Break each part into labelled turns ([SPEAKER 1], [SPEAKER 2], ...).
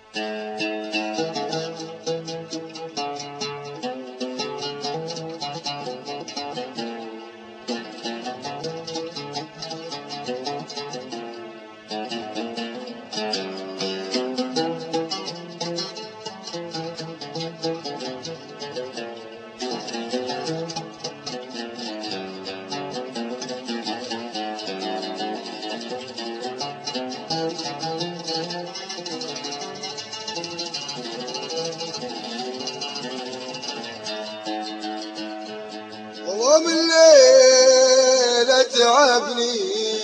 [SPEAKER 1] ظلام الليل اتعبني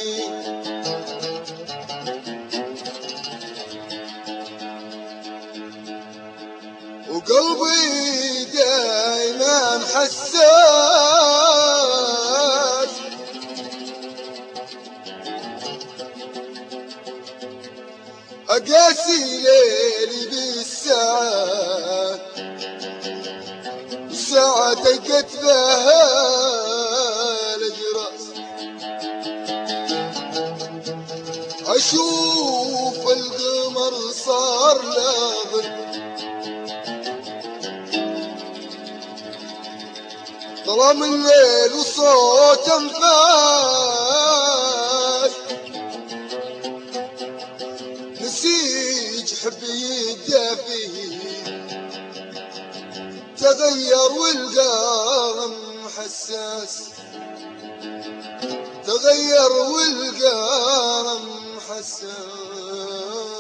[SPEAKER 1] وقلبي دايما حساس، اقاسي ليلي بالساعات والساعة دقت بها الجراس، اشوف القمر صار لاظل ظلام الليل وصوت انفاس، نسيج حبي يدافي تغير والقلم حساس، تغير والقلم حساس.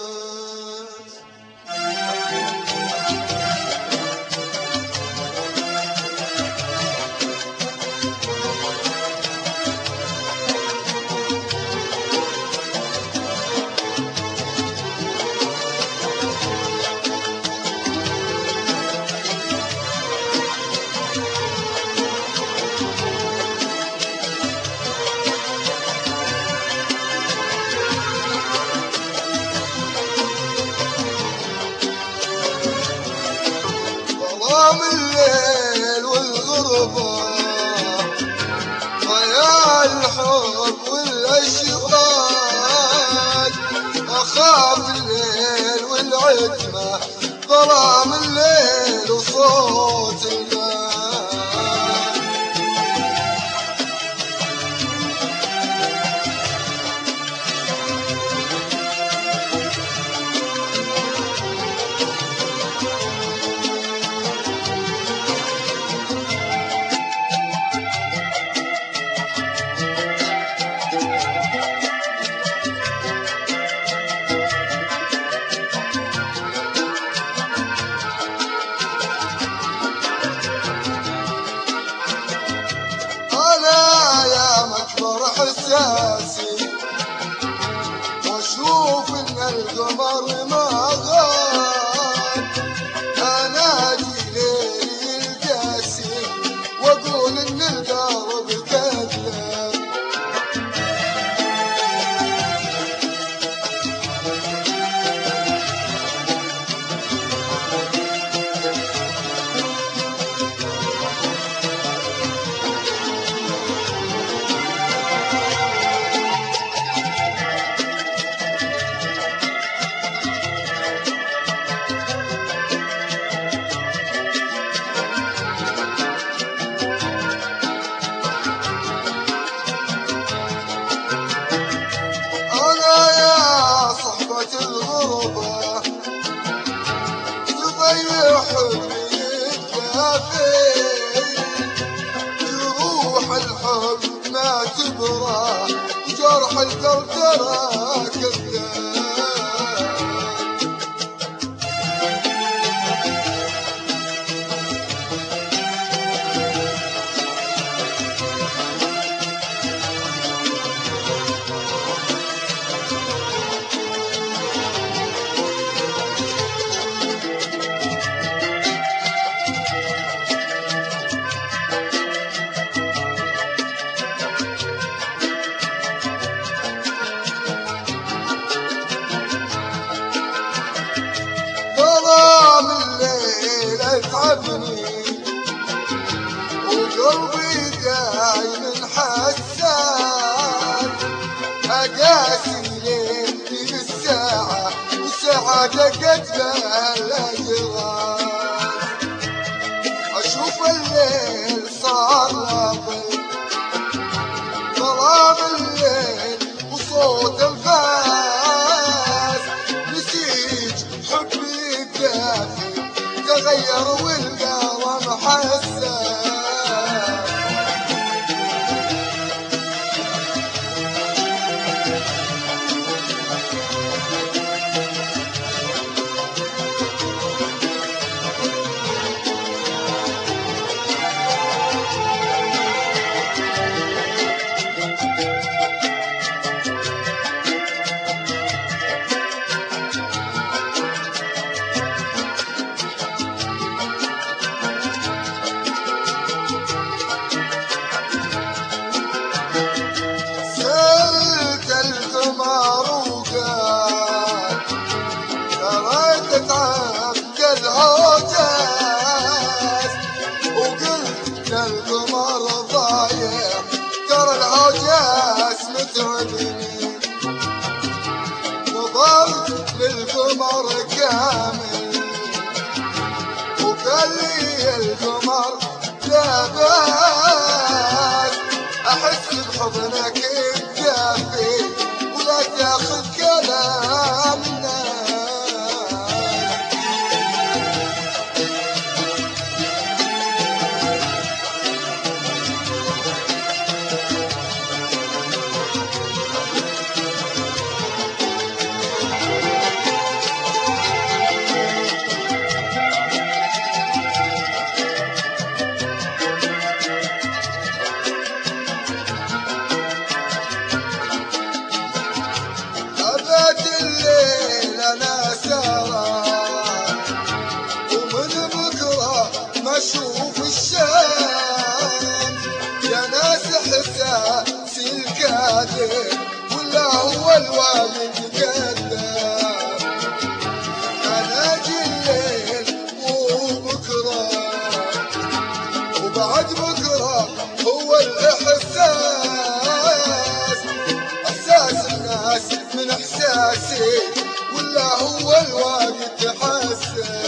[SPEAKER 1] ظلام الليل والغربة ضياع الحب والأشواق، أخاف الليل والعتمة ظلام الليل وصوت الماء. إحساسي واشوف ان القمر ما غاب، انادي ليلي القاسي واقول ان القلب كذاب. الغربة تضيع حبي الدافي، يروح الحب ما تبرى جرح القلب ترى كذاب. ما دقت به الاجراس. اشوف الليل صار ظل، ظلام الليل وصوت الفاس، نسيج حبي الدافي تغير والقلم حساس. وقلت القمر ضايع ترى العجاز متعبني. نظرت للقمر كامل وقال لي القمر لا باس، احس بحضنك الدافي ولا تاخذ كلامنا. اشوف الشام يا ناس احساسي الكاذب ولا هو الوالد كذاب. انا اجي الليل وبكره وبعد بكره هو الاحساس، احساس الناس من احساسي ولا هو الوالد حساس.